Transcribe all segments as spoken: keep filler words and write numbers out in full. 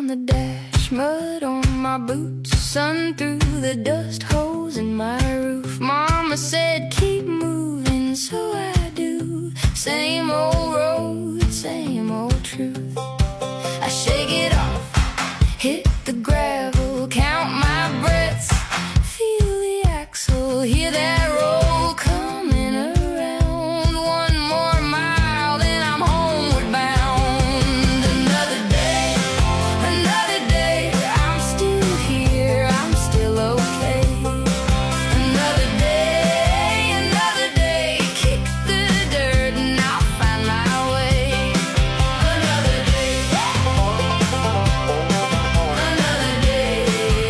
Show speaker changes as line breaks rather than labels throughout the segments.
on the dash, mud on my boots, sun through the dust holes in my roof. Mama said keep moving, so I do. Same old road, same old truth. I shake it off, hit the gravel, count my breaths, feel the axle, hear that roll coming around. One more mile, then I'm homeward bound. Another day, another day, I'm still here, I'm still okay. Another day, another day, kick the dirt and I'll find my way. Another day, another day.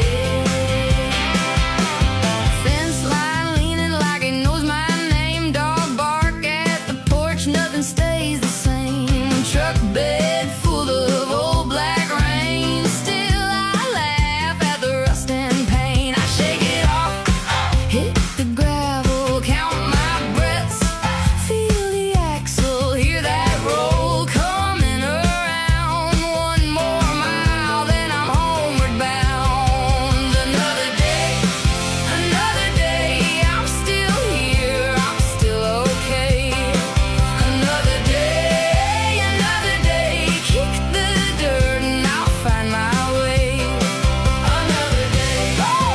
Fence line leaning like it knows my name. Dog bark at the porch, nothing stays the same. Truck bed full of old black rain. Still I laugh at the rust and pain. I shake it off, hit the gravel, count my breaths, feel the axle, hear that roll coming around. One more mile, then I'm homeward bound. Another day, another day, I'm still here, I'm still okay. Another day, another day, kick the dirt and I'll find my way. Another day,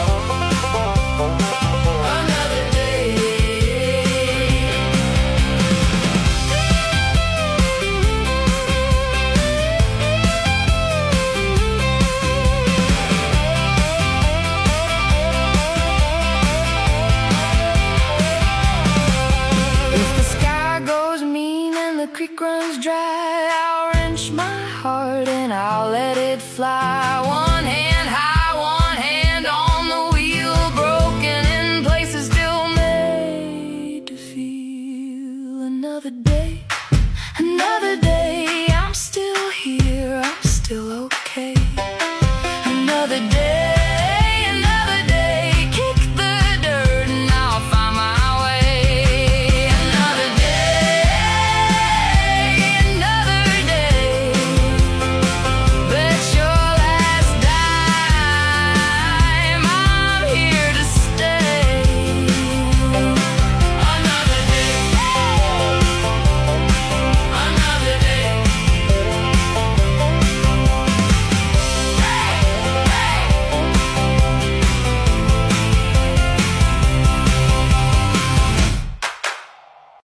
another day. If the sky goes mean and the creek runs dry, I'll wrench my heart and I'll let it fly.